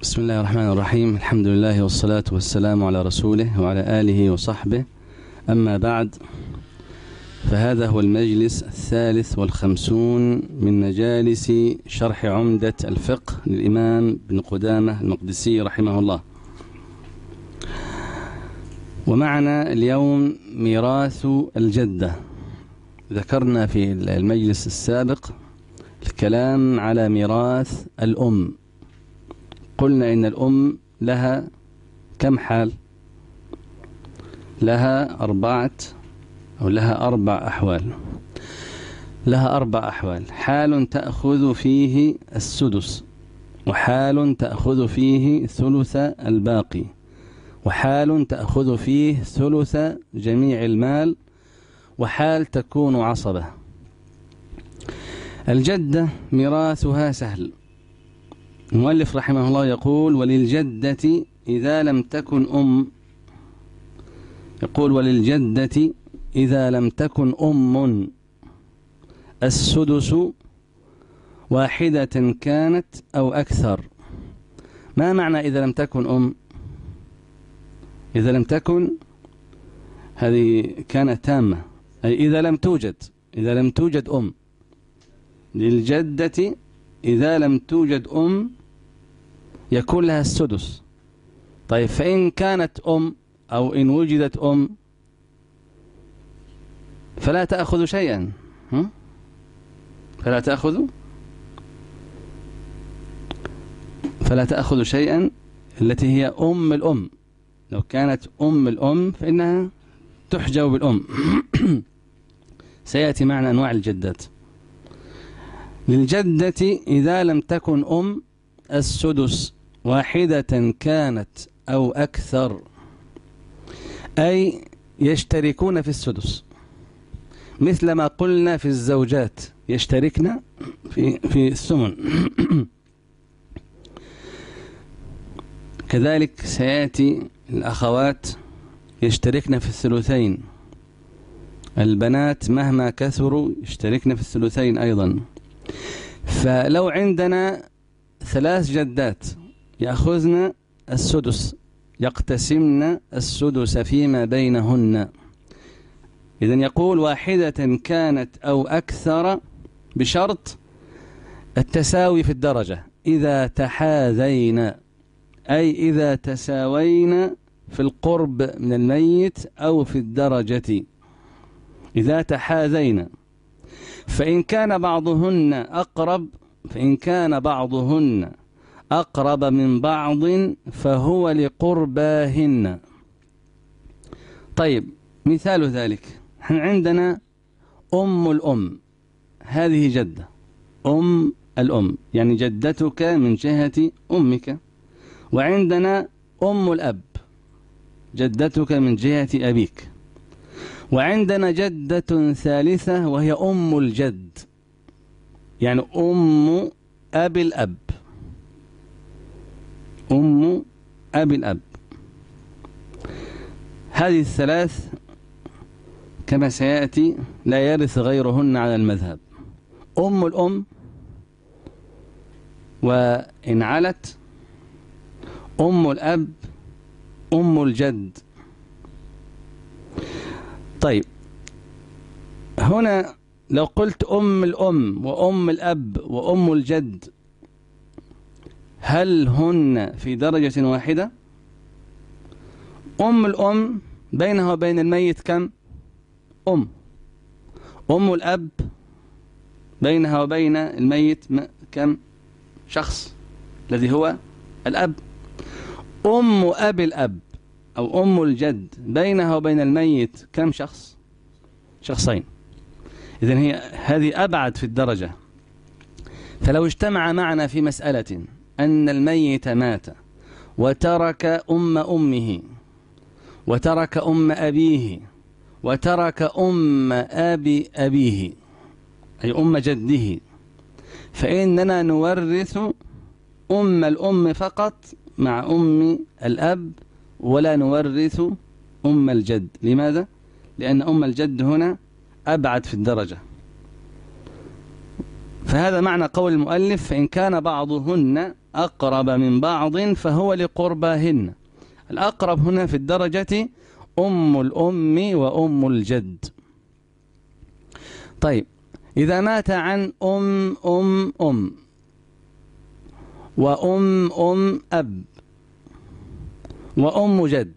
بسم الله الرحمن الرحيم. الحمد لله والصلاة والسلام على رسوله وعلى آله وصحبه. أما بعد، فهذا هو المجلس 53 من مجالس شرح عمدة الفقه للإمام ابن قدامة المقدسي رحمه الله. ومعنا اليوم ميراث الجدة. ذكرنا في المجلس السابق الكلام على ميراث الأم. قلنا إن الأم لها كم حال؟ لها أربع أحوال. لها أربع أحوال: حال تأخذ فيه السدس، وحال تأخذ فيه ثلث الباقي، وحال تأخذ فيه ثلث جميع المال، وحال تكون عصبة. الجدة ميراثها سهل. المؤلف رحمه الله يقول: وللجدة إذا لم تكن وللجدة إذا لم تكن أم السدس واحدة كانت أو أكثر. ما معنى إذا لم تكن أم؟ إذا لم تكن هذه كانت تامة، أي إذا لم توجد أم. للجدة إذا لم توجد أم يكون لها السدس. طيب، فإن كانت أم أو إن وجدت أم فلا تأخذ شيئا. فلا تأخذ شيئا التي هي أم الأم. لو كانت أم الأم فإنها تحجب بالأم. سيأتي معنا أنواع الجدات. للجدة إذا لم تكن أم السدس واحدة كانت أو أكثر، أي يشتركون في السدس، مثل ما قلنا في الزوجات يشتركن في الثمن. كذلك سيأتي الأخوات يشتركن في الثلثين. البنات مهما كثروا يشتركن في الثلثين أيضا. فلو عندنا 3 جدات يأخذن السدس، يقتسمن السدس فيما بينهن. إذن يقول: واحدة كانت أو أكثر، بشرط التساوي في الدرجة. إذا تحاذين، أي إذا تساوين في القرب من الميت أو في الدرجة. إذا تحاذين. فإن كان بعضهن أقرب من بعض فهو لقرباهن. طيب، مثال ذلك: عندنا أم الأم، هذه جدة. أم الأم يعني جدتك من جهة أمك. وعندنا أم الأب، جدتك من جهة أبيك. وعندنا جدة ثالثة وهي أم الجد، يعني أم أبي الأب. أم أبي الأب. هذه الثلاث كما سيأتي لا يرث غيرهن على المذهب. أم الأم، وإن علت أم الأب، أم الجد. طيب، هنا لو قلت أم الأم وأم الأب وأم الجد، هل هن في درجة واحدة؟ أم الأم بينها وبين الميت كم؟ أم الأب بينها وبين الميت كم؟ شخص، الذي هو الأب. أم أبي الأب أو أم الجد بينها وبين الميت كم شخص؟ شخصين. إذن هذه أبعد في الدرجة. فلو اجتمع معنا في مسألة أن الميت مات وترك أم أمه، وترك أم أبيه، وترك أم أبي أبيه، أي أم جده، فإننا نورث أم الأم فقط مع أم الأب، ولا نورث أم الجد. لماذا؟ لأن أم الجد هنا أبعد في الدرجة. فهذا معنى قول المؤلف: فإن كان بعضهن أقرب من بعض فهو لقرباهن. الأقرب هنا في الدرجة أم الأم وأم الجد. طيب، إذا مات عن أم وأم أب وأم جد،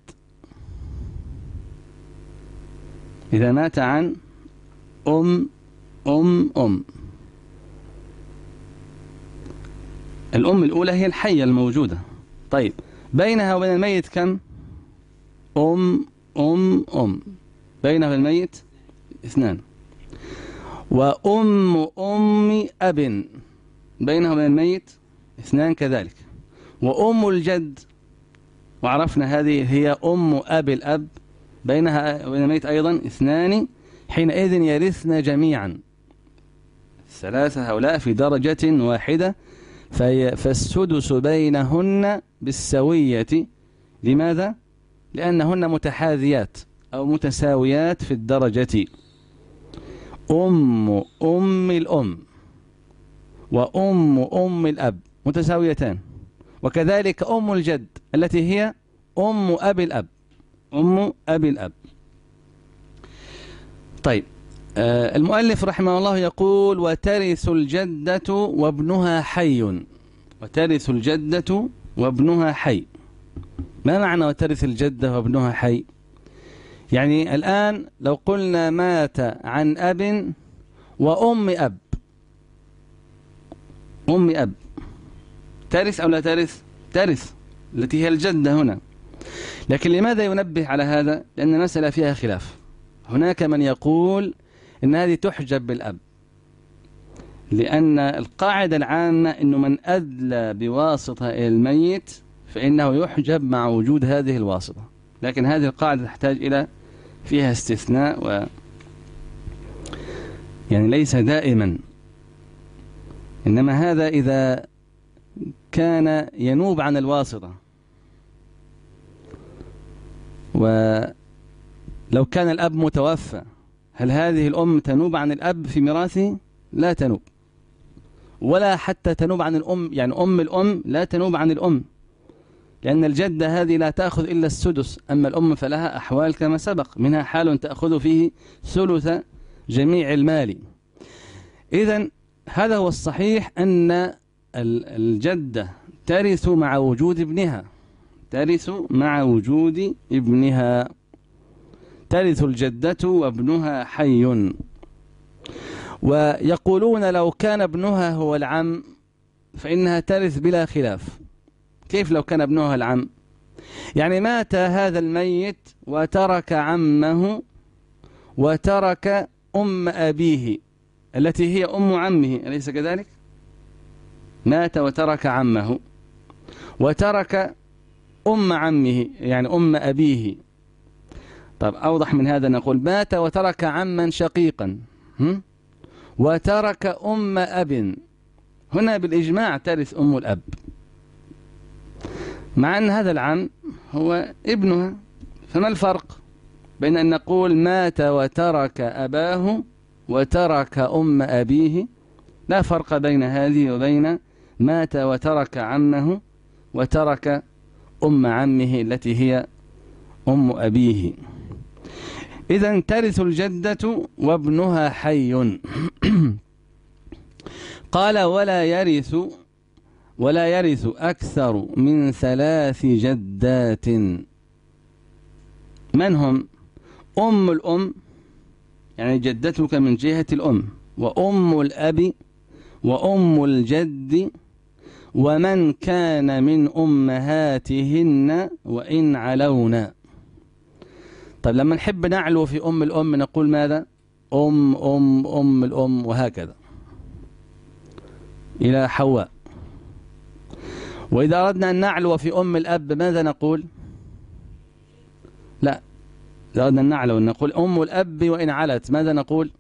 إذا مات عن أم الأم الأولى هي الحية الموجودة. طيب، بينها وبين الميت كم؟ أم بينها وبين الميت 2. وأم أب بينها وبين الميت 2 كذلك. وأم الجد، وعرفنا هذه هي أم أب الأب، بينها وبين الميت أيضا 2، حينئذ يرثن جميعا. 3 هؤلاء في درجة واحدة، فالسدس بينهن بالسوية. لماذا؟ لأنهن متحاذيات أو متساويات في الدرجة. أم الأم وأم الأب متساويتان، وكذلك أم الجد التي هي أم أب الأب. طيب، المؤلف رحمه الله يقول: وترث الجدة وابنها حي. وترث الجدة وابنها حي. ما معنى وترث الجدة وابنها حي؟ يعني الآن لو قلنا مات عن أب وأم أب، أم أب ترث أو لا ترث؟ ترث، التي هي الجدة هنا. لكن لماذا ينبه على هذا؟ لأن المسألة فيها خلاف. هناك من يقول إن هذه تحجب بالأب، لأن القاعدة العامة إنه من أدلى بواسطة إلى الميت فإنه يحجب مع وجود هذه الواسطة. لكن هذه القاعدة تحتاج إلى فيها استثناء، يعني ليس دائما، إنما هذا إذا كان ينوب عن الواسطة. ولو كان الأب متوفى، هل هذه الأم تنوب عن الأب في ميراثه؟ لا تنوب. ولا حتى تنوب عن الأم، يعني أم الأم لا تنوب عن الأم، لأن الجدة هذه لا تأخذ إلا السدس. أما الأم فلها أحوال كما سبق، منها حال تأخذ فيه ثلث جميع المال. إذن هذا هو الصحيح، أن الجدة ترث مع وجود ابنها. ترث مع وجود ابنها. ترث الجدة وابنها حي. ويقولون لو كان ابنها هو العم فإنها ترث بلا خلاف. كيف لو كان ابنها العم؟ يعني مات هذا الميت وترك عمه وترك أم أبيه التي هي أم عمه، أليس كذلك؟ مات وترك عمه وترك أم عمه، يعني أم أبيه. طب أوضح من هذا نقول: مات وترك عما شقيقا وترك أم أب. هنا بالإجماع ترث أم الأب، مع أن هذا العم هو ابنها. فما الفرق بين أن نقول مات وترك أباه وترك أم أبيه؟ لا فرق بين هذه وبين مات وترك عمه وترك أم عمه التي هي أم أبيه. إذن ترث الجدة وابنها حي. قال: ولا يرث أكثر من 3 جدات. من هم؟ أم الأم، يعني جدتك من جهة الأم، وأم الأب، وأم الجد، ومن كان من أمهاتهن وإن علونا. طيب، لما نحب نعلو في أم الأم نقول ماذا؟ أم الأم، وهكذا إلى حواء. وإذا أردنا أن نعلو في أم الأب ماذا نقول؟ لا، إذا أردنا أن نعلو نقول أم الأب وإن علت ماذا نقول؟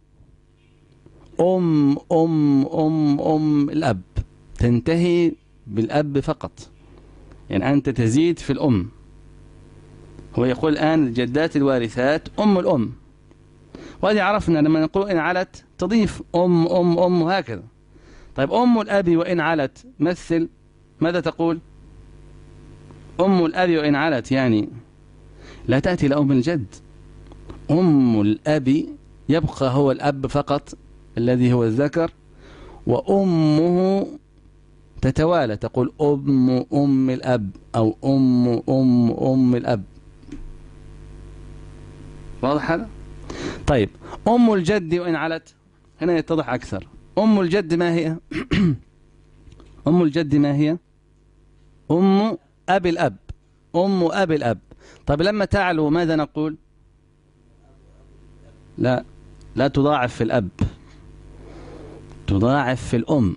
أم الأب، تنتهي بالأب فقط، يعني أنت تزيد في الأم. هو يقول الآن الجدات الوارثات أم الأم، وهذه عرفنا لما نقول إن علت تضيف أم وهكذا. طيب أم الأب وإن علت مثل، ماذا تقول؟ أم الأب وإن علت يعني لا تأتي لأم الجد. أم الأب يبقى هو الأب فقط الذي هو الذكر، وأمه تتوالى، تقول أم الأب أو أم الأب. واضح هذا؟ طيب أم الجد وإن علت، هنا يتضح أكثر. أم الجد ما هي؟ أم الجد ما هي؟ أم أبي الأب، أم أبي الأب. طيب لما تعلو ماذا نقول؟ لا تضاعف في الأب، تضاعف في الأم.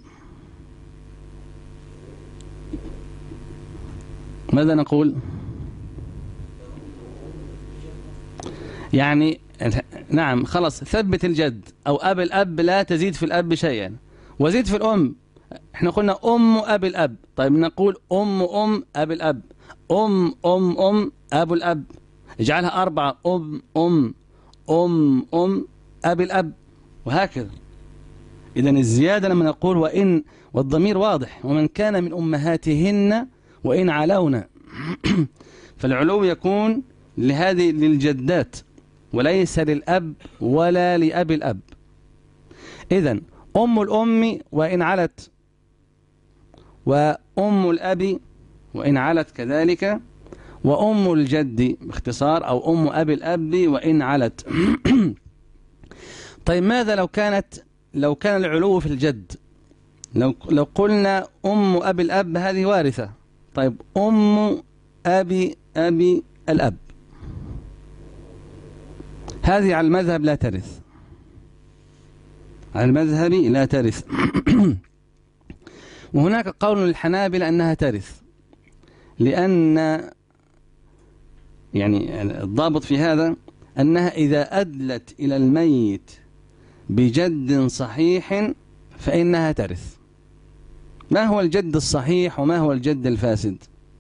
ماذا نقول؟ يعني نعم خلاص، ثبت الجد أو أب الأب، لا تزيد في الأب شيئا وزيد في الأم. احنا قلنا أم أبي الأب، طيب نقول أم أبي الأب، أم أبو الأب، اجعلها 4، أم أبي الأب، وهكذا. إذن الزيادة لما نقول وإن، والضمير واضح، ومن كان من أمهاتهن وإن علونا فالعلو يكون لهذه للجدات وليس للأب ولا لأبي الأب. إذن أم الأم وإن علت، وأم الأب وإن علت كذلك، وأم الجد باختصار، أو أم أبي الأب وإن علت. طيب ماذا لو كان العلو في الجد؟ لو قلنا أم أبي الأب هذه وارثة، طيب أم أبي الأب هذه على المذهب لا ترث، على المذهب لا ترث. وهناك قول للحنابلة أنها ترث، لأن يعني الضابط في هذا أنها إذا أدلت إلى الميت بجد صحيح فإنها ترث. ما هو الجد الصحيح وما هو الجد الفاسد؟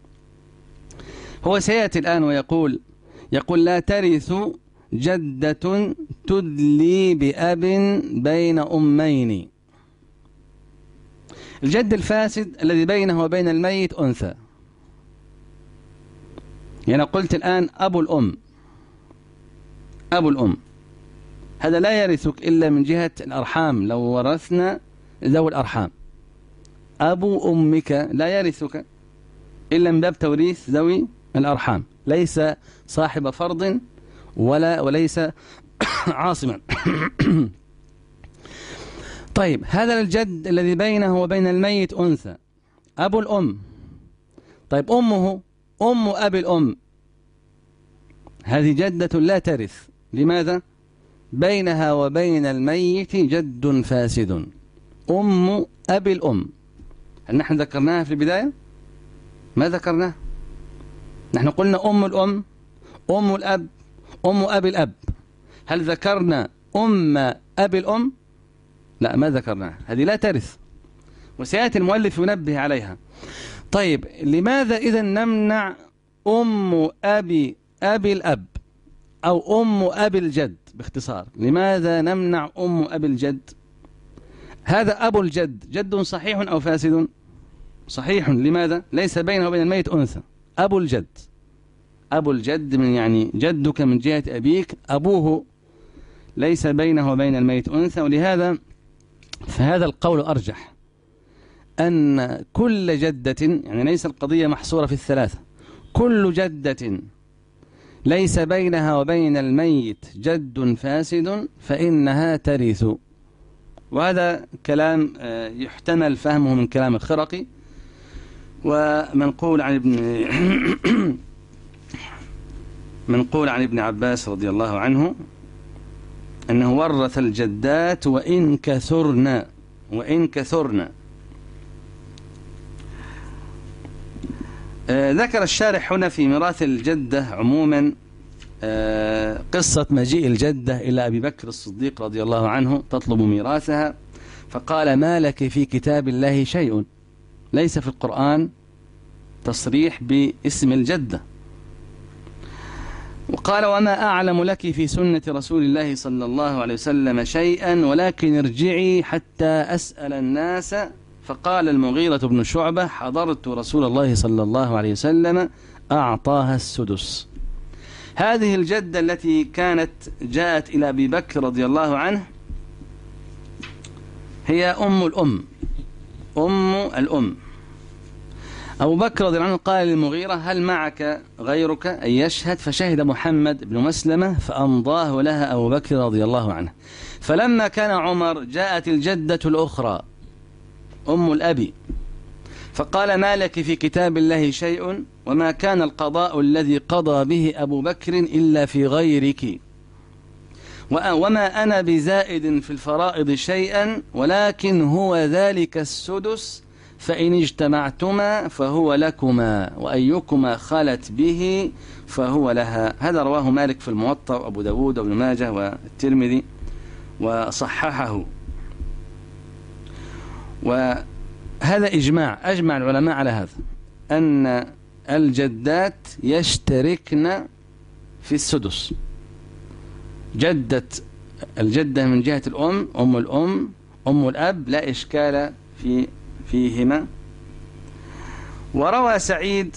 هو سيأتي الآن ويقول لا ترث جدة تدلي بأب بين أمين. الجد الفاسد الذي بينه وبين الميت أنثى. يعني قلت الآن أبو الأم هذا لا يرثك إلا من جهة الأرحام، لو ورثنا ذوي الأرحام. أبو أمك لا يرثك إلا من باب توريث ذوي الأرحام، ليس صاحب فرض وليس عاصما. طيب هذا الجد الذي بينه وبين الميت أنثى، أبو الأم. طيب أمه أم أبي الأم، هذه جدة لا ترث. لماذا؟ بينها وبين الميت جد فاسد. أم أبي الأم، هل نحن ذكرناها في البداية؟ ما ذكرناها. نحن قلنا أم الأم، أم الأب، أم أبي الأب. هل ذكرنا أم أبي الأم؟ لا، ما ذكرناها، هذه لا ترث، وسيأتي المؤلف ينبه عليها. طيب لماذا إذا نمنع أم أبي الأب أو أم أبي الجد؟ باختصار، لماذا نمنع أم أبي الجد؟ هذا أبو الجد جد صحيح أو فاسد؟ صحيح. لماذا؟ ليس بينه وبين الميت أنثى. أبو الجد من يعني جدك من جهة أبيك، أبوه ليس بينه وبين الميت أنثى. ولهذا فهذا القول أرجح، أن كل جدة، يعني ليس القضية محصورة في الثلاثة، كل جدة ليس بينها وبين الميت جد فاسد فإنها ترث. وهذا كلام يحتمل فهمه من كلام الخرقي، ومنقول عن ابن عباس رضي الله عنه أنه ورث الجدات وإن كثرن. ذكر الشارح هنا في ميراث الجدة عموما قصة مجيء الجدة إلى أبي بكر الصديق رضي الله عنه تطلب ميراثها، فقال: ما لك في كتاب الله شيء؟ ليس في القرآن تصريح باسم الجدة. وقال وما أعلم لك في سنة رسول الله صلى الله عليه وسلم شيئا ولكن ارجعي حتى أسأل الناس. فقال المغيرة بن شعبة حضرت رسول الله صلى الله عليه وسلم أعطاها السدس. هذه الجدة التي كانت جاءت إلى أبي بكر رضي الله عنه هي أم الأم، أم الأم. أبو بكر رضي الله عنه قال للمغيرة هل معك غيرك أن يشهد؟ فشهد محمد بن مسلمة فأمضاه لها أبو بكر رضي الله عنه. فلما كان عمر جاءت الجدة الأخرى أم الأبي فقال ما لك في كتاب الله شيء وما كان القضاء الذي قضى به أبو بكر إلا في غيرك وما أنا بزائد في الفرائض شيئا ولكن هو ذلك السدس فإن اجتمعتما فهو لكما وأيكما خلت به فهو لها. هذا رواه مالك في الموطأ وأبو داود وابن ماجه والترمذي وصححه. وهذا أجمع العلماء على هذا أن الجدات يشتركن في السدس. الجدة من جهة الأم أم الأم أم الأب لا إشكال فيهما. وروى سعيد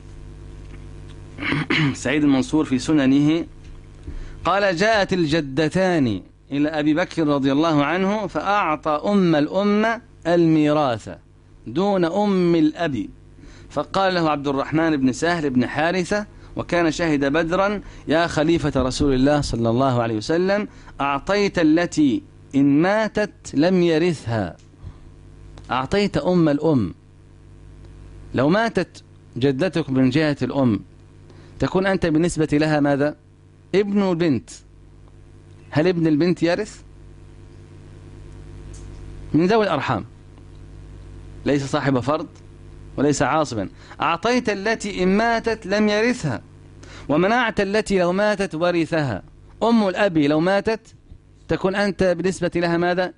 المنصور في سننه قال جاءت الجدتان إلى أبي بكر رضي الله عنه فأعطى أم الأم الميراث دون أم الأب. فقال له عبد الرحمن بن سهل بن حارثة وكان شهد بدرا يا خليفة رسول الله صلى الله عليه وسلم أعطيت التي إن ماتت لم يرثها، أعطيت أم الأم. لو ماتت جدتك من جهة الأم تكون أنت بالنسبة لها ماذا؟ ابن البنت. هل ابن البنت يرث؟ من ذوي الأرحام، ليس صاحب فرض وليس عاصبا. أعطيت التي إن ماتت لم يرثها ومنعت التي لو ماتت ورثها. أم الأب لو ماتت تكون أنت بالنسبة لها ماذا؟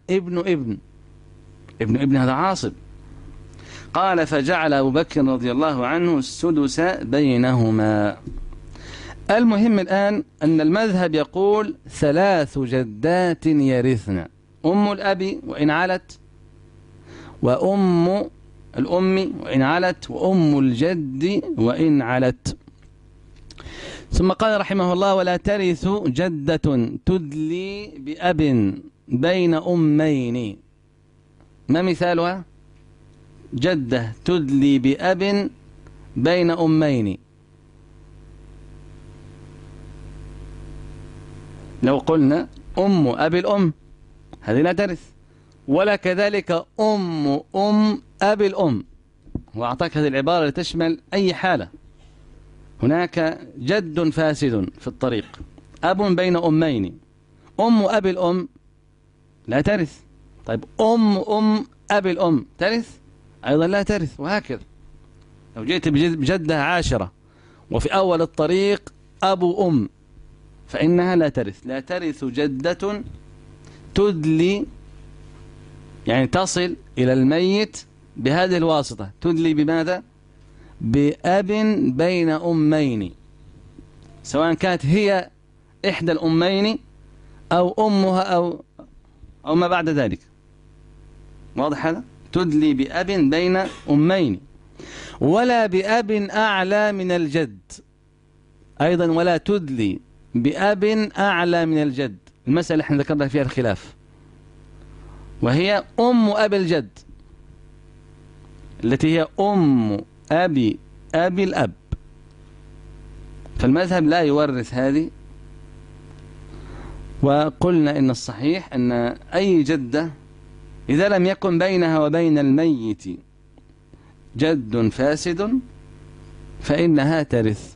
ابن هذا عاصب. قال فجعل أبو بكر رضي الله عنه السدس بينهما. المهم الآن أن المذهب يقول 3 جدات يرثن: أم الأب وإن علت، وأم الأم وإن علت، وأم الجد وإن علت. ثم قال رحمه الله ولا ترث جدة تدلي بأب بين أمين. ما مثالها؟ جدة تدلي بأب بين أمين. لو قلنا أم أبي الأم هذه لا ترث، ولا كذلك أم أبي الأم. وأعطاك هذه العبارة لتشمل أي حالة. هناك جد فاسد في الطريق، أب بين أمين، أم أبي الأم لا ترث. طيب أم أبي الأم ترث؟ أيضا لا ترث. وهكذا لو جئت بجدة عاشرة وفي أول الطريق أبو أم فإنها لا ترث. لا ترث جدة تدلي، يعني تصل إلى الميت بهذه الواسطة. تدلي بماذا؟ بأب بين أمين، سواء كانت هي إحدى الأمين أو أمها أو ما بعد ذلك. واضح هذا؟ تدلي بأب بين أمين. ولا بأب أعلى من الجد أيضا، ولا تدلي بأب أعلى من الجد. المسألة احنا ذكرنا فيها الخلاف، وهي أم أبي الجد التي هي أم أبي الأب. فالمذهب لا يورث هذه. وقلنا إن الصحيح أن أي جدة إذا لم يكن بينها وبين الميت جد فاسد فإنها ترث.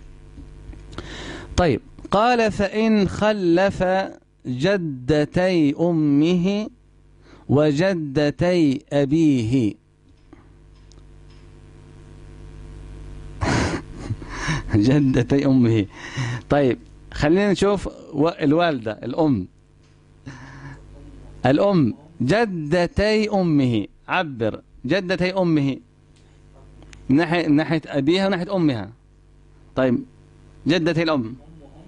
طيب قال فإن خلف جدتي أمه وجدتي أبيه. جدتي أمه. طيب خلينا نشوف الوالدة الأم جدتي أمه. عبر جدتي أمه من ناحية أبيها وناحية أمها. طيب جدتي الأم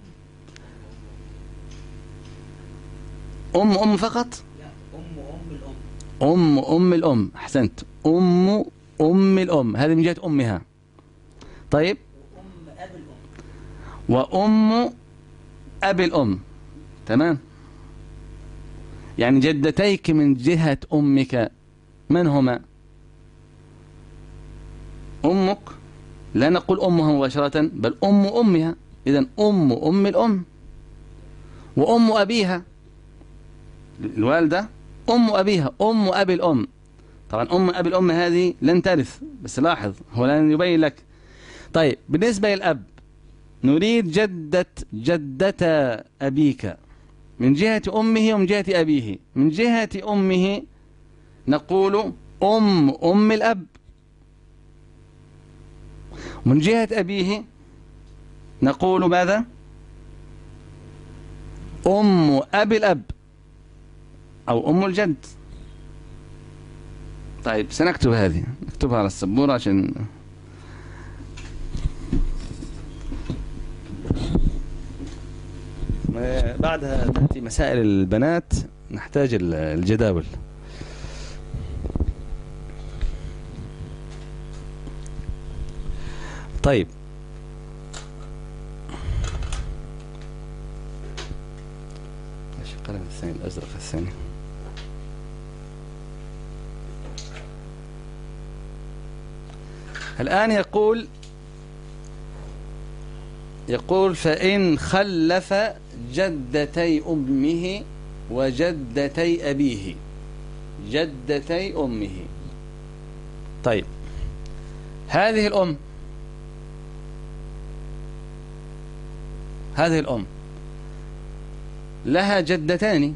أم فقط؟ لا، أم الأم. أم الأم، أحسنت. أم الأم، هذه من جهة أمها. طيب، وأم أب الأم. وأم أبي الأم، تمام. يعني جدتيك من جهة أمك من هما؟ أمك، لا نقول أمها مباشرة، بل أمها. إذن أم الأم، وأم أبيها الوالدة، أم أبيها، أم أبي الأم. طبعا أم أبي الأم هذه لن ترث، بس لاحظ هو لن يبين لك. طيب، بالنسبة للأب نريد جدة أبيك من جهة أمه ومن جهة أبيه. من جهة أمه نقول أم الأب، من جهة أبيه نقول ماذا؟ أم أبي الأب أو أم الجد. طيب، سنكتب هذه، نكتبها على السبورة عشان بعدها تأتي مسائل البنات، نحتاج الجداول. طيب، ايش القلم الثاني الأزرق الثاني؟ الآن يقول فإن خلف جدتي أمه وجدتي أبيه، جدتي أمه. طيب، هذه الأم لها جدتان،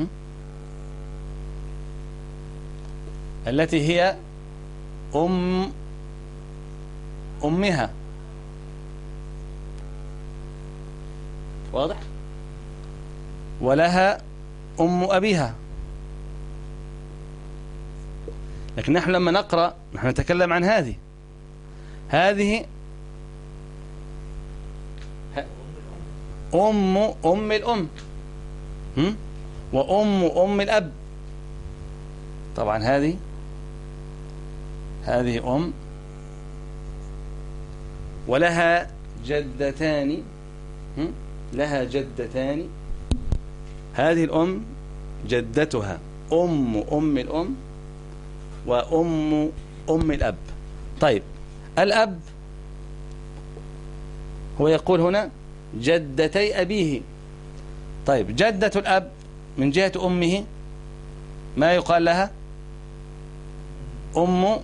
التي هي أمها، واضح؟ ولها أم أبيها. لكن نحن لما نقرأ نحن نتكلم عن هذه أم الأم، وأم الأب. طبعا هذه أم ولها جدتان، لها جدتان. هذه الأم جدتها أم الأم وأم الأب. طيب، الأب هو يقول هنا جدتي أبيه. طيب، جدة الأب من جهة أمه ما يقال لها؟ أم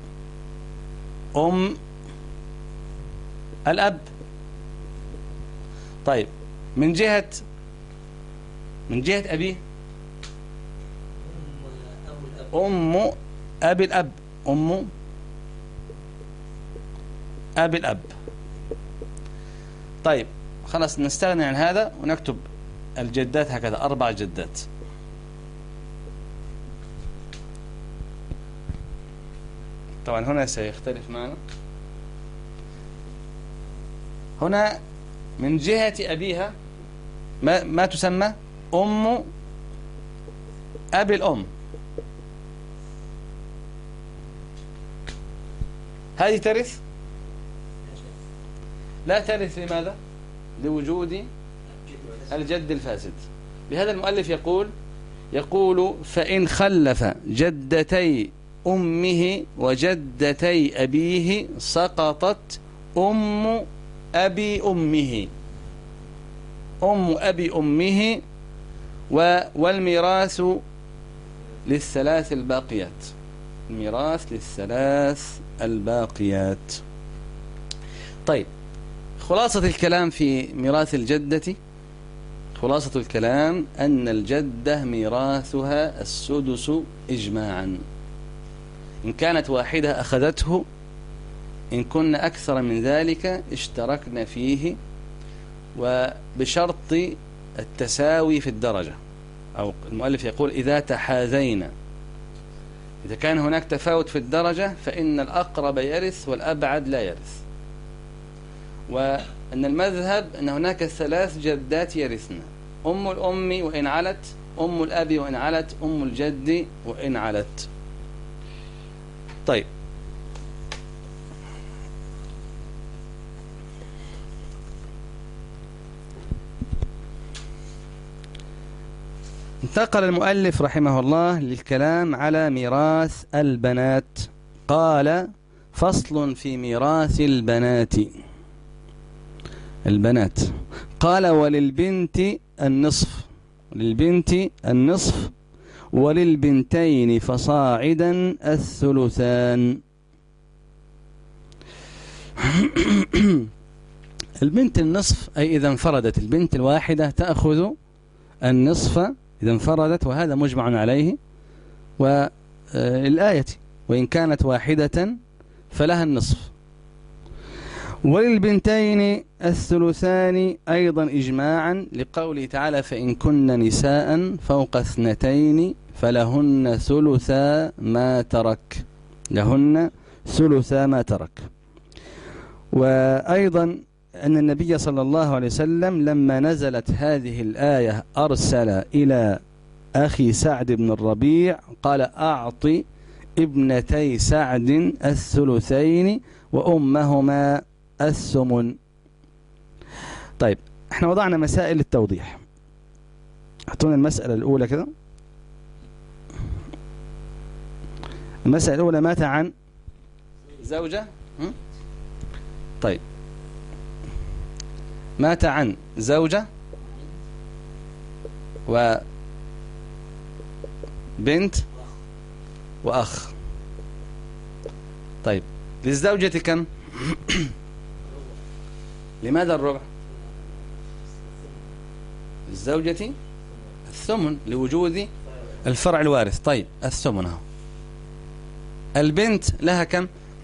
الأب. طيب، من جهة أبيه أم أبي الأب، أم أبي الأب. طيب، خلاص نستغني عن هذا ونكتب الجدات هكذا، 4 جدات. طبعا هنا سيختلف معنا. هنا من جهة أبيها ما تسمى؟ أم أبي الأم. هذه ترث؟ لا ترث. لماذا؟ لوجود الجد الفاسد. بهذا المؤلف يقول فإن خلف جدتي أمه وجدتي أبيه سقطت أم أبي أمه والميراث للثلاث الباقيات. الميراث للثلاث الباقيات. طيب، خلاصة الكلام في ميراث الجدة، خلاصة الكلام أن الجدة ميراثها السدس إجماعا. إن كانت واحدة أخذته، إن كن أكثر من ذلك اشتركنا فيه، وبشرط التساوي في الدرجة. أو المؤلف يقول إذا تحاذينا، إذا كان هناك تفاوت في الدرجة فإن الأقرب يرث والأبعد لا يرث. وأن المذهب أن هناك 3 جدات يرثن: أم الأم وإن علت، أم الأب وإن علت، أم الجد وإن علت. طيب انتقل المؤلف رحمه الله للكلام على ميراث البنات. قال: فصل في ميراث البنات. قال: وللبنت النصف وللبنتين فصاعدا الثلثان. البنت النصف أي إذا انفردت، البنت الواحدة تأخذ النصف إذا انفردت، وهذا مجمع عليه والآية، وإن كانت واحدة فلها النصف. وللبنتين الثلثان أيضا إجماعا لقوله تعالى: فإن كن نساء فوق 2 فلهن ثلثا ما ترك. وأيضا أن النبي صلى الله عليه وسلم لما نزلت هذه الآية أرسل إلى أخي سعد بن الربيع قال: أعط ابنتي سعد الثلثين وأمهما الثمن. طيب احنا وضعنا مسائل التوضيح. اعطونا المسألة الأولى كده. المسألة الأولى: مات عن زوجة. طيب مات عن زوجة وبنت وأخ. طيب للزوجة كم؟ لماذا الربع؟ للزوجة الثمن لوجود الفرع الوارث. طيب الثمن اهو. البنت لها كم؟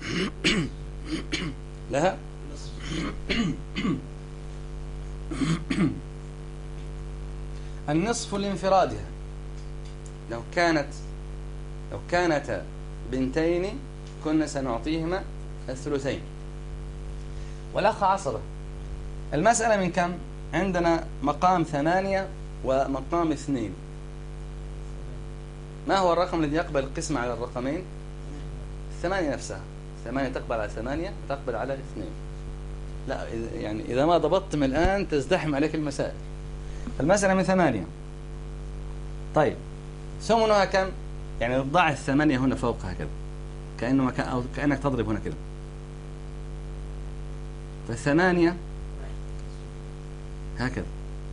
لها النصف لانفرادها. لو كانت بنتين كنا سنعطيهما الثلثين. والأخ عصبة. المسألة من كم؟ عندنا مقام 8 ومقام 2. ما هو الرقم الذي يقبل القسمة على الرقمين؟ 8 نفسها. 8 تقبل على 8 وتقبل على 2. لا يعني إذا ما ضبطت من الآن تزدحم عليك المسائل. المسألة من 8. طيب ثمنها كم؟ يعني تضع 8 هنا فوقها كذا، كأنك تضرب هنا كذا. ف8 هكذا،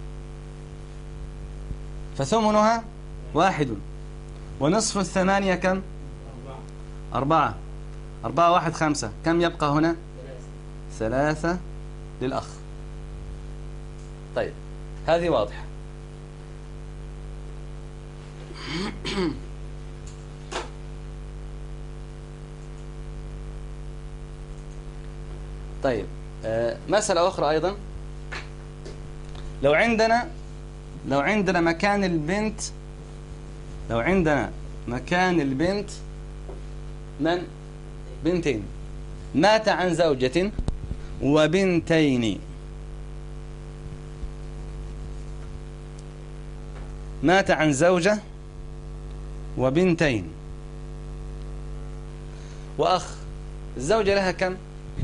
فثمنها 1. ونصف 8 كم؟ 4. 4 1 5. كم يبقى هنا؟ 3 للأخ. طيب هذه واضحة. طيب مسألة أخرى أيضا. لو عندنا مكان البنت من بنتين، مات عن زوجة وبنتين. مات عن زوجة وبنتين وأخ. الزوجة لها كم؟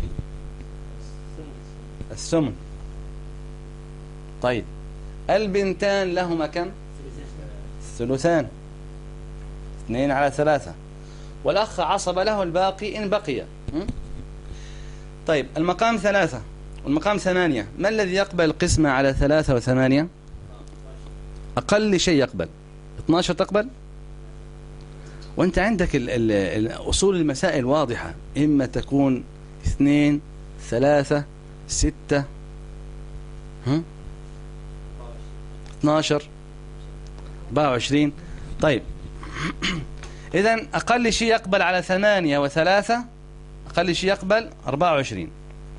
الثمن. طيب البنتان لهما كم؟ الثلثان. 2 على 3. والأخ عصب له الباقي إن بقي. طيب المقام 3 والمقام 8، ما الذي يقبل القسمة على 3 و8؟ أقل شيء يقبل 12 تقبل. وأنت عندك أصول المسائل واضحة، إما تكون 2 3 6 12 24. طيب إذن أقل شيء يقبل على 8 و3، أقل شيء يقبل 24.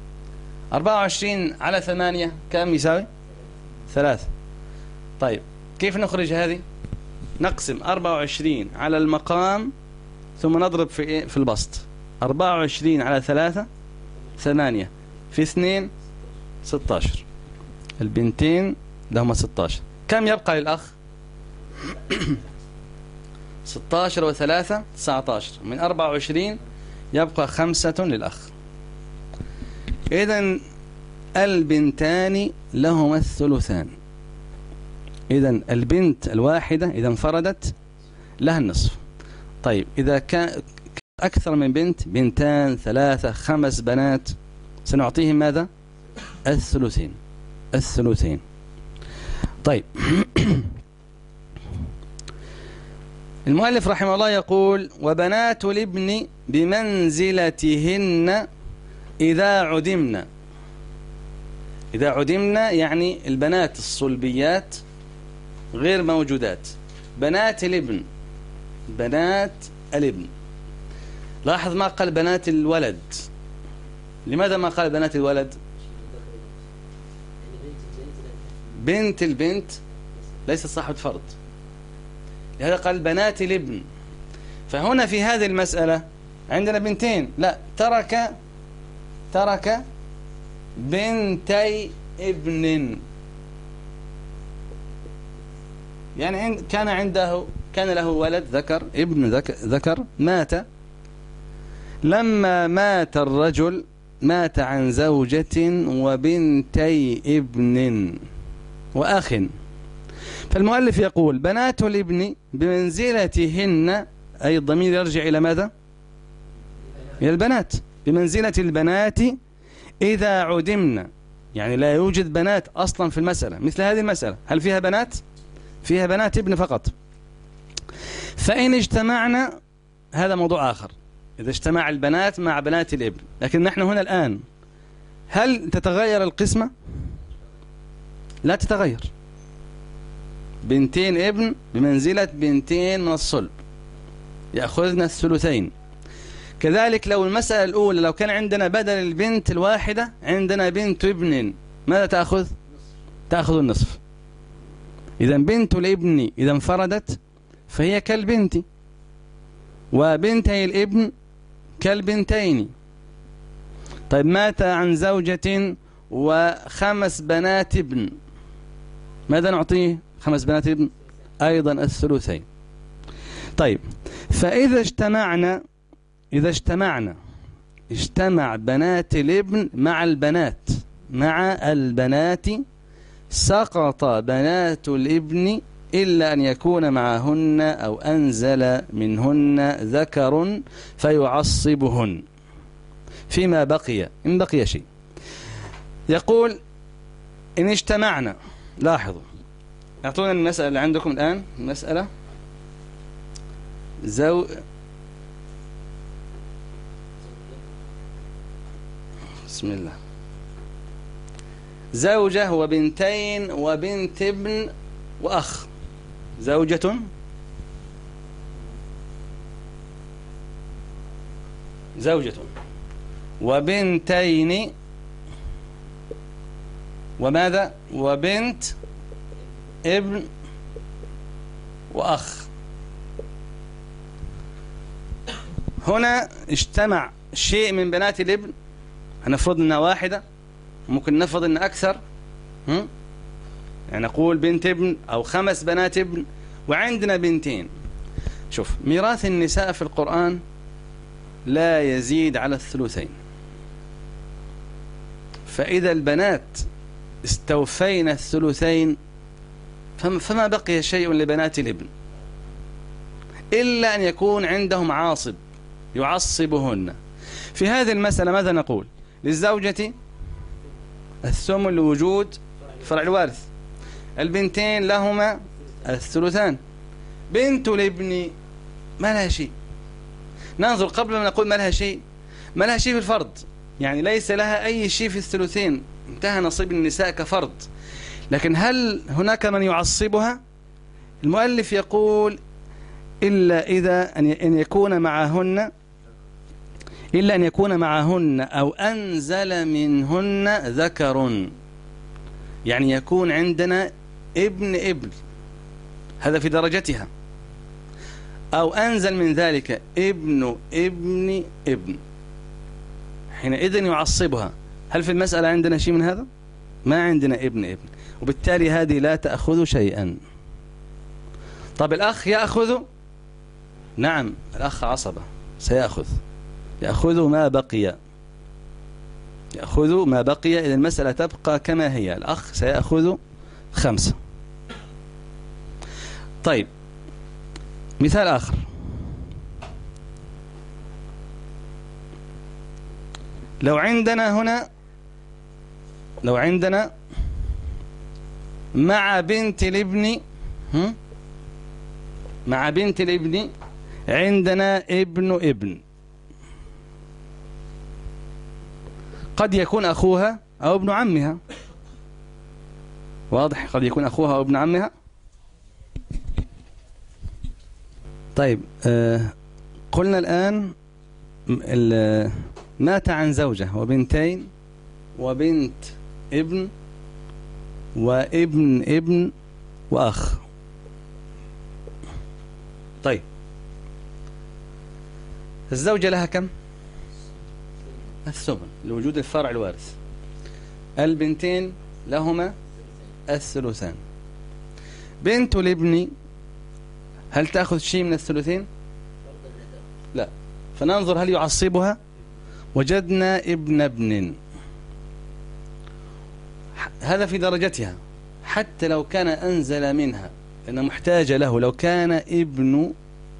24 على 8 كم يساوي؟ 3. طيب كيف نخرج هذه؟ نقسم 24 على المقام ثم نضرب في البسط. 24 على 3 8 في 2 16. البنتين لهما 16. كم يبقى للأخ؟ 16 و3 19. من 24 يبقى 5 للأخ. إذن البنتان لهما الثلثان. إذن البنت الواحدة إذا انفردت لها النصف. طيب إذا كان أكثر من بنت، بنتان 3 5 بنات، سنعطيهم ماذا؟ الثلثين. الثلثين. طيب المؤلف رحمه الله يقول: وبنات الابن بمنزلتهن إذا عدمن. إذا عدمن يعني البنات الصلبيات غير موجودات. بنات الابن، بنات الابن. لاحظ ما قال بنات الولد. لماذا ما قال بنات الولد؟ بنت البنت ليست صاحبة فرض، لهذا قال بنات الابن. فهنا في هذه المسألة عندنا بنتين، لا، ترك بنتي ابن. يعني كان له ولد ذكر، ابن ذكر، مات. لما مات الرجل مات عن زوجة وبنتي ابن وأخ. فالمؤلف يقول: بنات الابن بمنزلتهن، أي الضمير يرجع إلى ماذا؟ إلى البنات. بمنزلة البنات إذا عدمن، يعني لا يوجد بنات أصلا في المسألة. مثل هذه المسألة هل فيها بنات؟ فيها بنات ابن فقط. فإن اجتمعنا، هذا موضوع آخر، إذا اجتمع البنات مع بنات الابن. لكن نحن هنا الآن هل تتغير القسمة؟ لا تتغير. بنتين ابن بمنزلة بنتين من الصلب، يأخذنا الثلثين. كذلك لو المسألة الأولى، لو كان عندنا بدل البنت الواحدة عندنا بنت ابن، ماذا تأخذ؟ تأخذ النصف. إذا بنت الابن إذا انفردت فهي كالبنت، وبنتي الابن كالبنتين. طيب مات عن زوجة و5 بنات ابن، ماذا نعطيه؟ 5 بنات ابن أيضا الثلثين. طيب فإذا اجتمعنا اجتمع بنات الابن مع البنات سقط بنات الابن إلا أن يكون معهن أو أنزل منهن ذكر فيعصبهن فيما بقي، إن بقي شيء. يقول: إن اجتمعنا. لاحظوا، أعطونا المسألة اللي عندكم الآن. المسألة بسم الله. زوجة وبنتين وبنت ابن وأخ. زوجة وبنتين وماذا؟ وبنت ابن وأخ. هنا اجتمع شيء من بنات الابن، هنفرض انها واحدة، ممكن نفرض ان اكثر، يعني نقول بنت ابن او 5 بنات ابن، وعندنا بنتين. شوف، ميراث النساء في القرآن لا يزيد على الثلثين. فإذا البنات استوفينا الثلثين فما بقي شيء لبنات الابن إلا أن يكون عندهم عاصب يعصبهن. في هذه المسألة ماذا نقول؟ للزوجة الثمن لوجود فرع الوارث، البنتين لهما الثلثان، بنت الابن ما لها شيء. ننظر قبل ما نقول ما لها شيء، ما لها شيء في الفرض، يعني ليس لها أي شيء في الثلثين، انتهى نصيب النساء كفرض. لكن هل هناك من يعصبها؟ المؤلف يقول: إلا أن يكون معهن أو أنزل منهن ذكر، يعني يكون عندنا ابن، هذا في درجتها، أو أنزل من ذلك ابن، حينئذ يعصبها. هل في المسألة عندنا شيء من هذا؟ ما عندنا ابن، وبالتالي هذه لا تأخذ شيئا. طب الأخ يأخذ؟ نعم الأخ عصبة يأخذ ما بقي، يأخذ ما بقي. إذا المسألة تبقى كما هي، الأخ سيأخذ 5. طيب مثال آخر، لو عندنا مع بنت الابن عندنا ابن، قد يكون أخوها أو ابن عمها، واضح؟ قد يكون أخوها أو ابن عمها. طيب قلنا الآن مات عن زوجة وبنتين وبنت ابن وابن ابن وأخ. طيب الزوجة لها كم؟ الثمن لوجود الفرع الوارث. البنتين لهما الثلثان. بنت الابن هل تأخذ شيء من الثلثين؟ لا. فننظر هل يعصبها. وجدنا ابن هذا في درجتها، حتى لو كان أنزل منها لأنها محتاجة له. لو كان ابن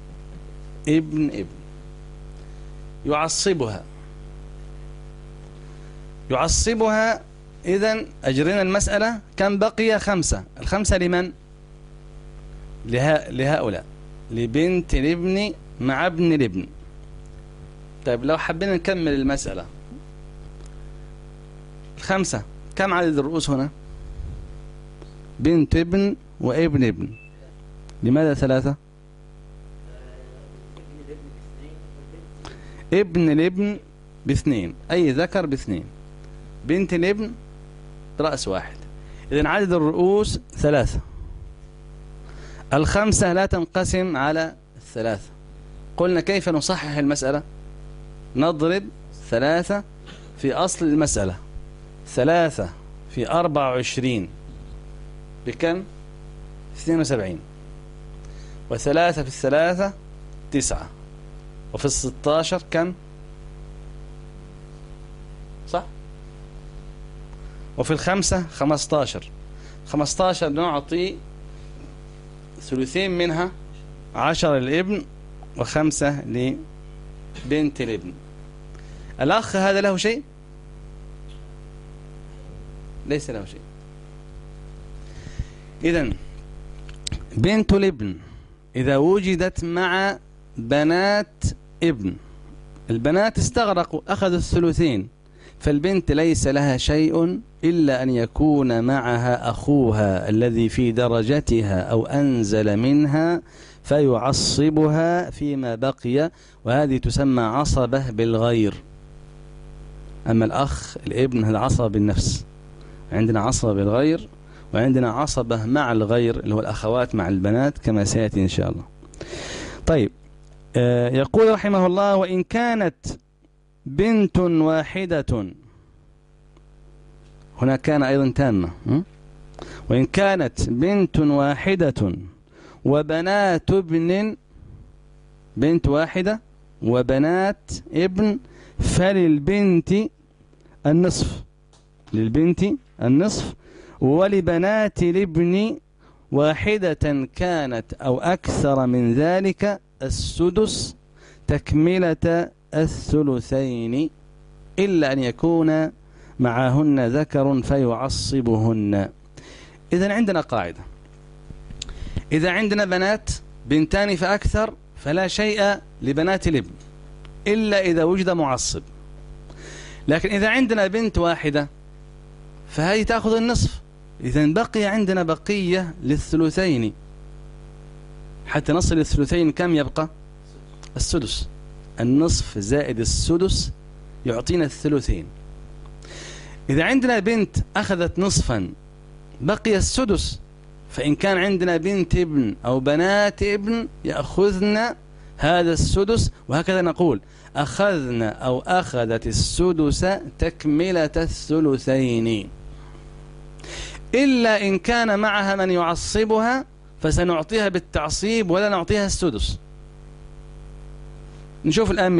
يعصبها إذن أجرنا المسألة كم بقي؟ 5. 5 لمن؟ لهؤلاء، لبنت الابن مع ابن الابن. طيب لو حبينا نكمل المسألة 5 كم عدد الرؤوس هنا؟ بنت ابن وابن ابن. لماذا 3؟ ابن الابن ب2، أي ذكر ب2. بنت الابن رأس واحد. إذن عدد الرؤوس 3. 5 لا تنقسم على 3. قلنا كيف نصحح المسألة؟ نضرب 3 في أصل المسألة. 3 في 24 بكم؟ 72. و3 في 3 9. وفي 16 كم؟ صح؟ وفي 5 15. 15 نعطي ثلثين منها 10 للابن و5 لبنت الابن. الأخ هذا له شيء؟ ليس له شيء. إذن بنت الابن إذا وجدت مع بنات ابن، البنات استغرقوا أخذوا الثلثين، فالبنت ليس لها شيء إلا أن يكون معها أخوها الذي في درجتها أو أنزل منها فيعصبها فيما بقي، وهذه تسمى عصبة بالغير. أما الأخ الابن هذا عصبة بالنفس. عندنا عصبة بالغير وعندنا عصبة مع الغير اللي هو الأخوات مع البنات كما سيأتي إن شاء الله. طيب يقول رحمه الله: وإن كانت بنت واحدة، هنا كان أيضا تامة. وإن كانت بنت واحدة وبنات ابن، بنت واحدة وبنات ابن، فللبنت النصف، للبنت النصف، ولبنات الابن واحدة كانت أو أكثر من ذلك السدس تكملة الثلثين، إلا أن يكون معهن ذكر فيعصبهن. إذن عندنا قاعدة: إذا عندنا بنات بنتان فأكثر فلا شيء لبنات الابن إلا إذا وجد معصب. لكن إذا عندنا بنت واحدة فهذه تأخذ النصف. إذن بقي عندنا بقية للثلثين. حتى نصل للثلثين كم يبقى؟ السدس. النصف زائد السدس يعطينا الثلثين. إذا عندنا بنت أخذت نصفا بقي السدس، فإن كان عندنا بنت ابن أو بنات ابن يأخذن هذا السدس، وهكذا نقول: أخذنا أو أخذت السدس تكملة الثلثين، إلا إن كان معها من يعصبها فسنعطيها بالتعصيب ولا نعطيها السدس. نشوف الآن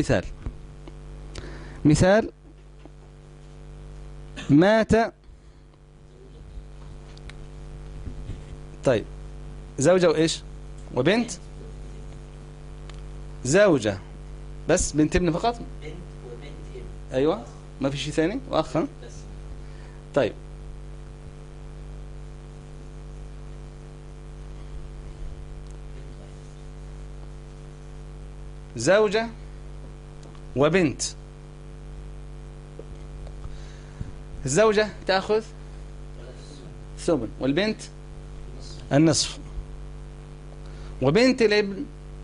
مثال مات. طيب زوجة وإيش وبنت؟ زوجة بس، بنت ابن فقط؟ بنت وبنت ابن. أيوة، ما في شيء ثاني وأخ. بس. طيب زوجة وبنت. الزوجة تأخذ ثمن والبنت النصف، وبنت الابن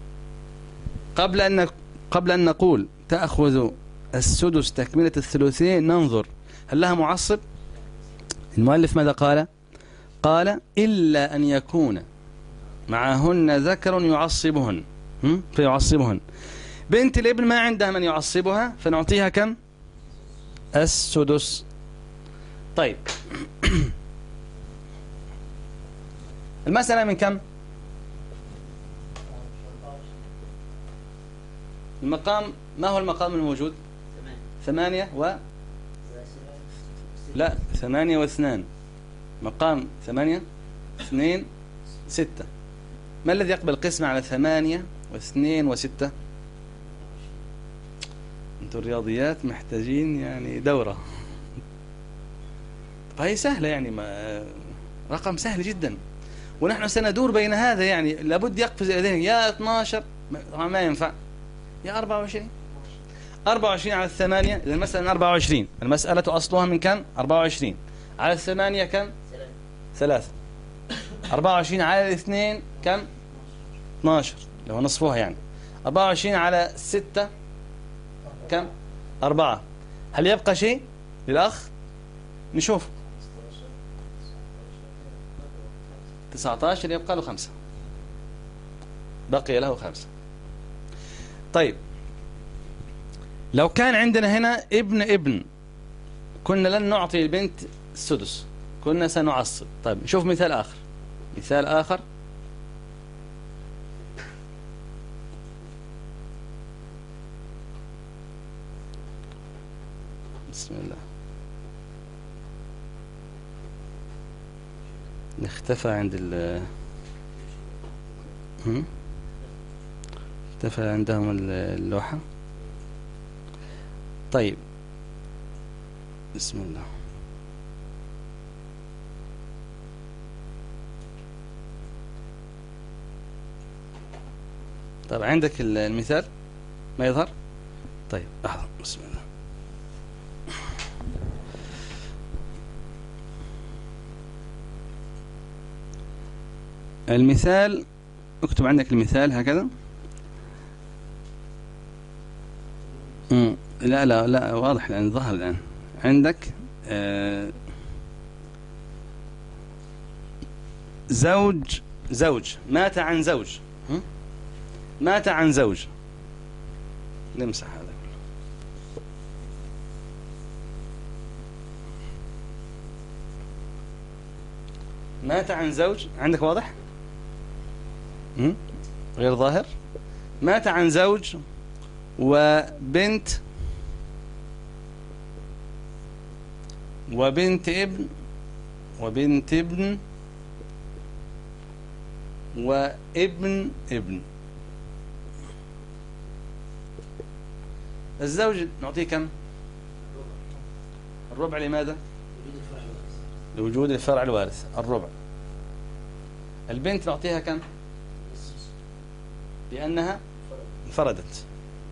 قبل أن نقول تأخذ السدس تكملة الثلثين ننظر هل لها معصب. المؤلف ماذا قال؟ قال إلا أن يكون معهن ذكر يعصبهن فيعصبهن. بنت الابن ما عندها من يعصبها فنعطيها كم؟ السدس. طيب المسألة من كم؟ المقام، ما هو المقام الموجود؟ 8 لا 8 و2. مقام 8 2 6. ما الذي يقبل القسمة على 8 و2 و6؟ انتم الرياضيات محتاجين يعني دورة. فهي سهلة يعني، رقم سهل جدا، ونحن سندور بين هذا، يعني لابد يقفز إلى ذهنك يا 12 ما ينفع، يا 24 على 8. إذا المسألة 24، المسألة أصلها من كم؟ 24 على 8 كم؟ 3. 24 على 2 كم؟ 12 لو نصفوها يعني. 24 على 6 كم؟ 4. هل يبقى شيء للأخ؟ نشوف. 19 يبقى له 5، بقي له 5. طيب لو كان عندنا هنا ابن كنا لن نعطي البنت السدس، كنا سنعصب. طيب نشوف مثال آخر. بسم الله. اختفى عند اختفى عندهم اللوحة. طيب بسم الله. طيب عندك المثال ما يظهر؟ طيب لحظة، بسم الله. المثال، اكتب عندك المثال هكذا. لا واضح الآن، ظهر الآن عندك. زوج مات عن زوج. نمسح هذا. مات عن زوج، عندك واضح؟ غير ظاهر. مات عن زوج وبنت ابن وابن ابن. الزوج نعطيه كم؟ الربع. لماذا؟ لوجود الفرع الوارث، الربع. البنت نعطيها كم؟ لأنها انفردت.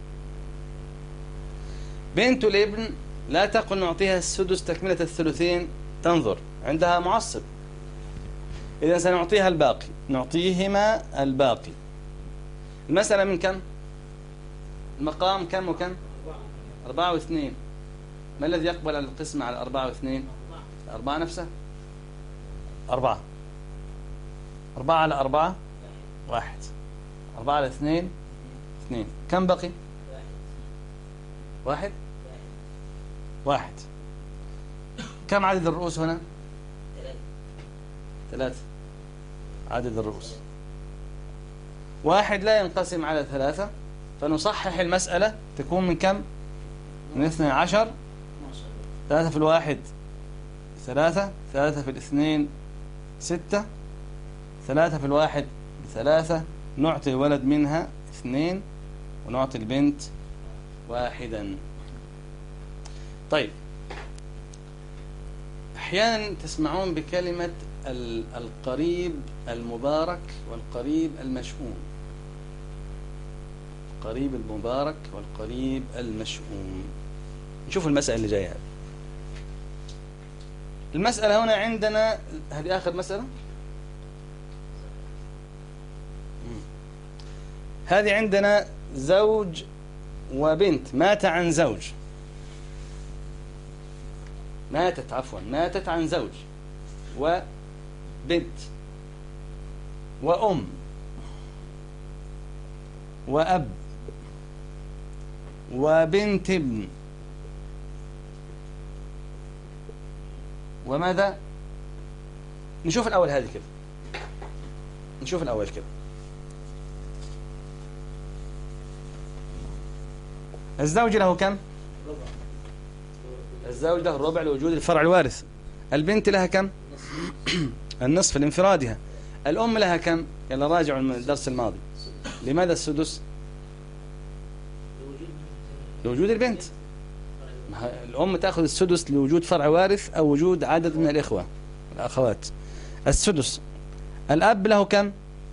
بنت الابن لا تقل نعطيها السدس تكملة الثلثين، تنظر عندها معصب، إذا سنعطيها الباقي، نعطيهما الباقي. المسألة من كم؟ المقام كم وكم؟ 4 و2. ما الذي يقبل القسمة على 4 و2؟ 4 نفسه. 4 على 4 1. 4 على 2 2. كم بقي؟ 1. كم عدد الرؤوس هنا؟ 3. عدد الرؤوس واحد لا ينقسم على 3، فنصحح المسألة تكون من كم؟ من 12. 3 في الواحد 3، 3 في الاثنين 6، 3 في الواحد 3، نعطي الولد منها 2 ونعطي البنت 1. طيب، أحيانا تسمعون بكلمة القريب المبارك والقريب المشؤوم. القريب المبارك والقريب المشؤوم. نشوف المسألة اللي جاية. المسألة هنا عندنا، هذه آخر مسألة. هذه عندنا زوج وبنت مات عن زوج، ماتت عن زوج وبنت وأم وأب وبنت ابن وماذا؟ نشوف الأول هذه كده، نشوف الأول كده. الزوج له كم؟ الزوج له الربع لوجود الفرع الوارث. البنت لها كم؟ النصف لانفرادها. الأم لها كم؟ يلا راجعوا الدرس الماضي. لماذا السدس؟ لوجود البنت. الأم تأخذ السدس لوجود فرع وارث أو وجود عدد من الإخوة الأخوات. السدس. الأب له كم؟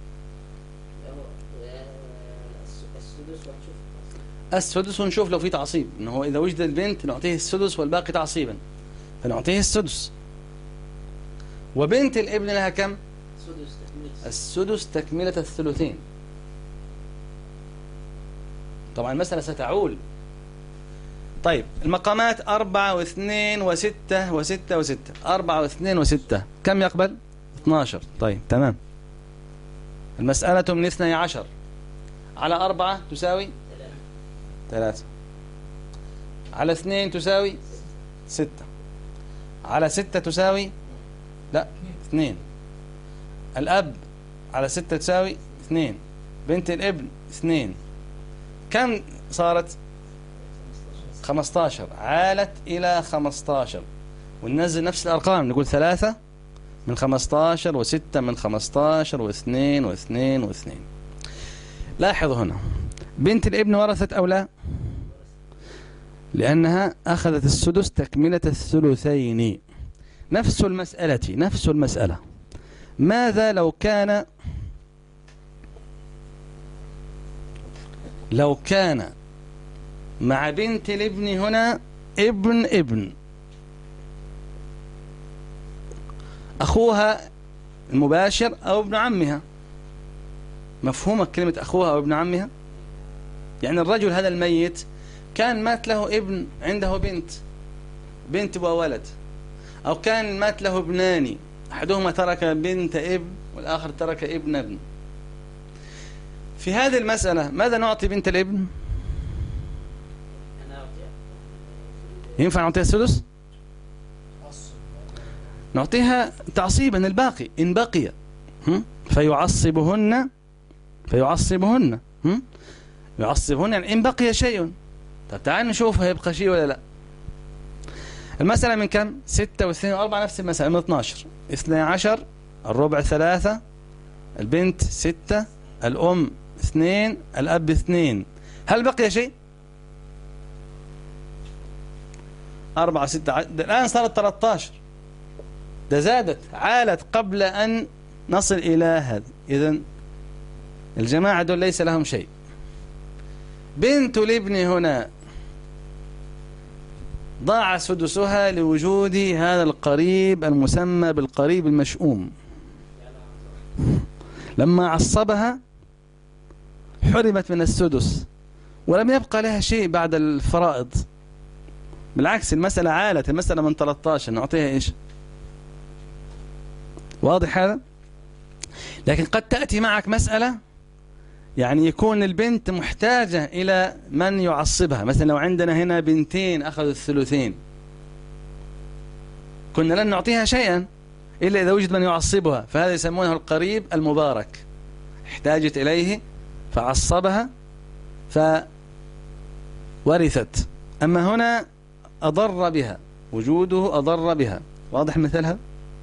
السدس، ونشوف لو في تعصيب، إنه إذا وجد البنت نعطيه السدس والباقي تعصيبا فنعطيه السدس. وبنت الابن لها كم؟ السدس تكملة الثلثين. طبعا المسألة ستعول. طيب، المقامات 4 و2 و6 و6 و6. 4 و2 و6 كم يقبل؟ 12. طيب تمام. المسألة من 12 على 4 تساوي 3، على 2 تساوي 6، على 6 تساوي لا 2. الأب على 6 تساوي 2، بنت الابن 2. كم صارت؟ 15. عالت إلى 15. وننزل نفس الأرقام، نقول 3 من 15 و6 من 15 و2 و2 و2. لاحظوا هنا، بنت الابن ورثت أو لا؟ لأنها أخذت السدس تكملة الثلثين. نفس المسألة. ماذا لو كان مع بنت الابن هنا ابن أخوها المباشر أو ابن عمها؟ مفهومة كلمة أخوها أو ابن عمها؟ يعني الرجل هذا الميت كان مات له ابن عنده بنت وولد، أو كان مات له ابنان، أحدهما ترك بنت ابن والآخر ترك ابن. في هذه المسألة ماذا نعطي بنت الابن؟ ينفع نعطيها السدس؟ نعطيها تعصيبا الباقي إن بقي. فيعصبهن يعني إن بقي شيء. طب تعال نشوف هيبقى شيء ولا لا. المسألة من كم؟ 6 و2 و4 نفس المسألة من 12. 12 الربع 3، البنت 6، الأم 2، الأب 2. هل بقي شيء؟ 4 6 الآن صارت 13. ده زادت، عالت قبل أن نصل إلى هذا. إذن الجماعة دول ليس لهم شيء. بنت الابن هنا ضاع سدسها لوجود هذا القريب المسمى بالقريب المشؤوم. لما عصبها حرمت من السدس ولم يبقى لها شيء بعد الفرائض. بالعكس المسألة عالت، المسألة من 13 نعطيها إيش؟ واضح هذا؟ لكن قد تأتي معك مسألة يعني يكون البنت محتاجة إلى من يعصبها. مثلا لو عندنا هنا بنتين أخذوا الثلثين كنا لن نعطيها شيئا إلا إذا وجد من يعصبها، فهذا يسمونه القريب المبارك. احتاجت إليه فعصبها فورثت. أما هنا أضر بها، وجوده أضر بها. واضح مثلها؟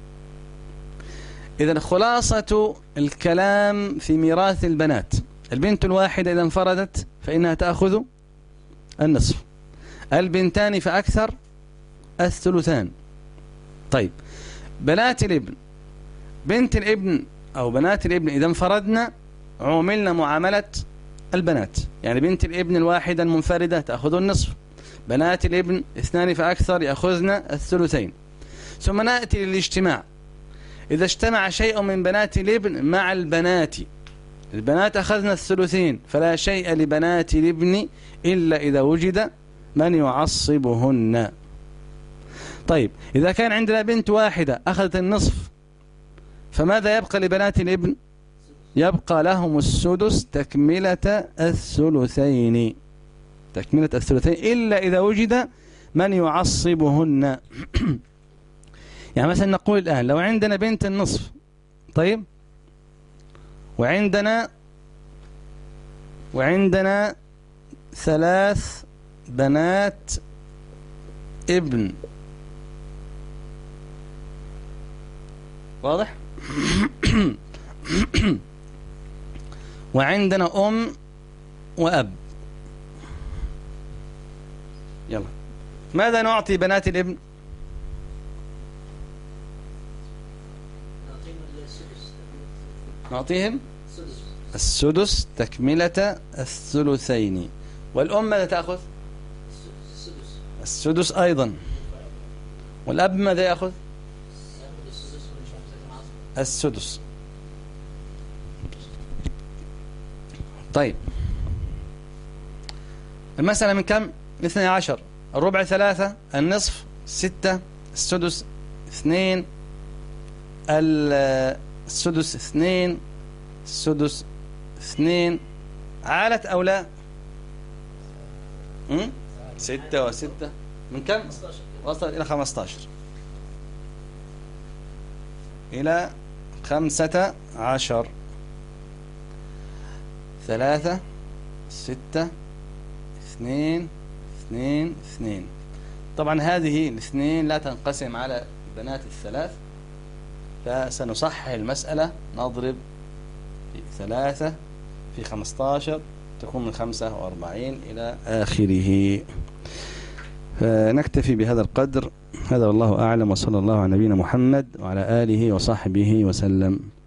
إذن خلاصة الكلام في ميراث البنات: البنت الواحدة إذا انفردت فإنها تأخذ النصف، البنتان فأكثر الثلثان. طيب، بنات الابن، بنت الابن أو بنات الابن إذا انفردنا عوملنا معاملة البنات، يعني بنت الابن الواحدة المنفردة تأخذ النصف، بنات الابن اثنان فأكثر يأخذن الثلثين. ثم نأتي للاجتماع: إذا اجتمع شيء من بنات الابن مع البنات، البنات أخذن الثلثين، فلا شيء لبنات الابن إلا إذا وجد من يعصبهن. طيب، إذا كان عندنا بنت واحدة أخذت النصف، فماذا يبقى لبنات الابن؟ يبقى لهم السدس تكملة الثلثين، تكملة الثلثين، إلا إذا وجد من يعصبهن. يعني مثلا نقول الآن لو عندنا بنت النصف، طيب، وعندنا 3 بنات ابن، واضح؟ وعندنا أم وأب. يلا، ماذا نعطي بنات الابن؟ نعطيهم السدس تكملة الثلثين. والأم ماذا تأخذ؟ السدس أيضا. والأب ماذا يأخذ؟ السدس. طيب، المسألة من كم؟ 12. الربع 3، النصف 6، السدس 2، السدس 2، السدس 2. عالت أو لا؟ 6 و6 من كم؟ وصل إلى 15. إلى 15. 3 6 2 2 2. طبعا هذه الاثنين لا تنقسم على البنات الثلاث، فسنصحح المسألة، نضرب 3 في 15 تكون من 45 إلى آخره. فنكتفي بهذا القدر. هذا والله أعلم، وصلى الله على نبينا محمد وعلى آله وصحبه وسلم.